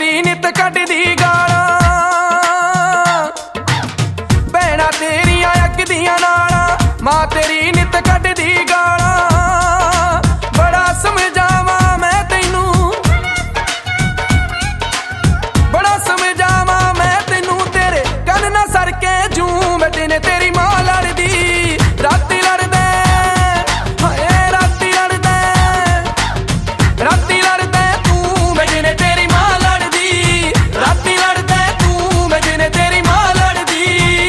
तेरी नित कटदी गालां, भैणां तेरियां अकदियां नालां, मां तेरी नित कटदी गालां। बड़ा समझावां मैं तैनू, बड़ा समझावां मैं तैनू, तेरे कन ना सरके जूं मैं दिन तेरी मां लड़दी राती लड़दे, हाय राती लड़दे, राती लड़दे तू मैं दिन तेरी मां लड़दी, राती लड़दे तू मैं दिन तेरी मां लड़दी।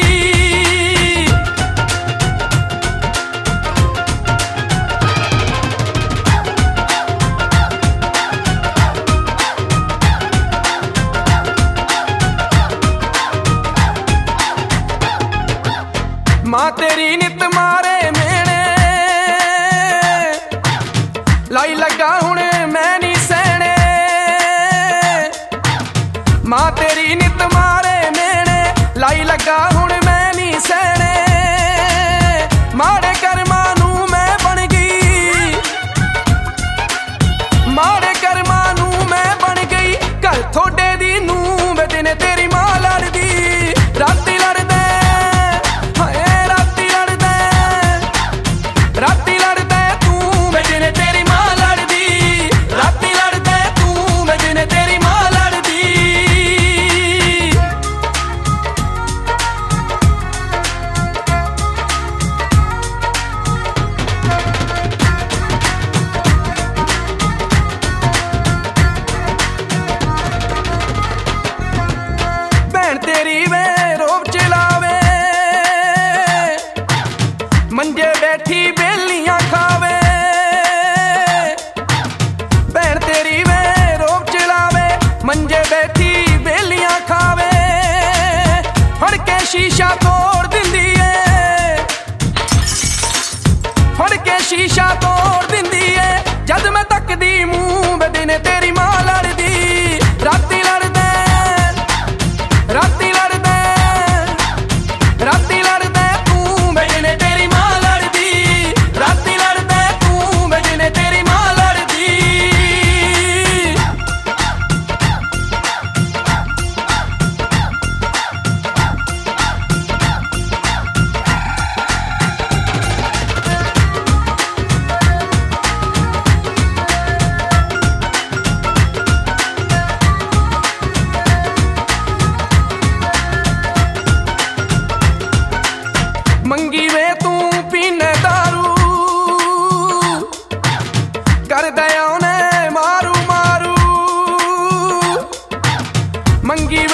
मां तेरी नित मारे मेने, लाई लगा हुण मैं नहीं सहने। मां तेरी नित मारे मेने, लाई लगा हुण मैं नहीं सहने। माड़े कर्मां नूं मैं बन गई, माड़े कर्मां नूं मैं बन गई, घर थोड़े दी नूं मैं दिन तेरी मां लड़दी राती लड़दे, राती लड़दे तू मैं दिन तेरी मां लड़दी, राती लड़दे तू मैं दिन तेरी मां लड़दी। भैन तेरी वे रोब चलावे, मंजे बैठी बेलियां खावे। भैन तेरी वे रोब चलावे, मंजे बैठी बेलियां खावे। फड़ के शीशा तोड़ दिंदी है, फड़ के शीशा तोड़ दिंदी है, जद मैं तकदी मूंह मैं दिन तेरी मां लड़दी राती लड़दे, राती लड़दे, राती लड़दे तू मैं दिन तेरी मां लड़दी, राती लड़दे तू मैं दिन तेरी मां लड़दी। मंगी वे तू पीने दारू, कर दया ने मारू मारू। मंगी